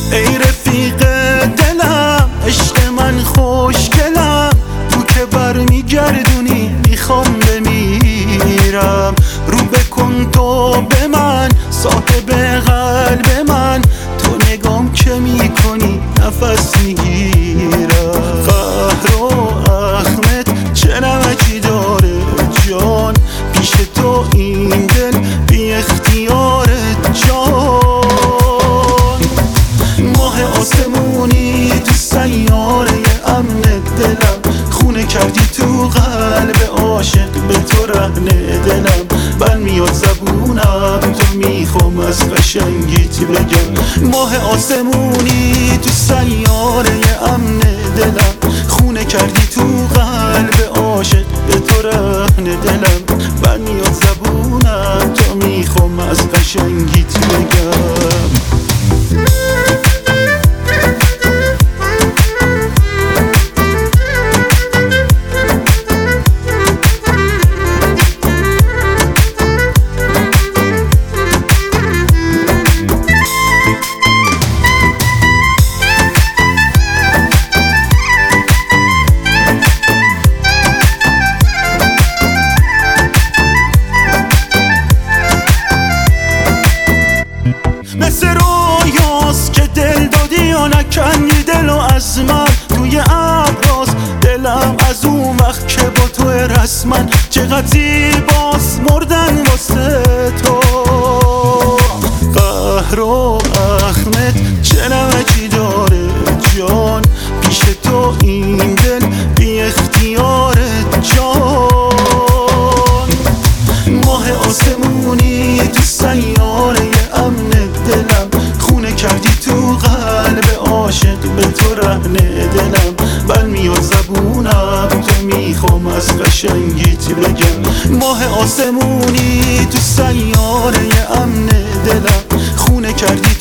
ای رفیق دلم، عشق من خوشگلم، تو که برمیگردونی میخوام بمیرم. رو بکن تو به من، صاحب قلب من، تو نگام که میکنی نفس میگیرم. قهر و اخمت چه نمکی داره جان، پیش تو این دل بی اختیارت جان. ماه آسمونی تو سیاره امن دلم، خونه کردی تو قلب عاشق، به تو رهن دلم. بل میاد زبونم تو میخوام از قشنگیت بگم. ماه آسمونی تو سیاره امن دلم، خونه کردی تو قلب عاشق، به تو رهن دلم. بل میاد زبونم تو میخوام از قشنگیت بگم. مثل رویاست که دل دادی و نکندی دل و از من، توی ابراز دلم از اون وقت که با تو رسمن. چقدر زیباست مردن واسه تو. قهر و اخمت چه نمکی داره جان، پیش تو این دل بی اختیارت جان. ماه آسمونی تو سیاره امن دلم، خونه کردی تو قلب عاشق، به تو رهن دلم. بل میاد زبونم تو میخوام از قشنگیت بگم. ماه آسمونی تو سیاره امن دلم، خونه کردی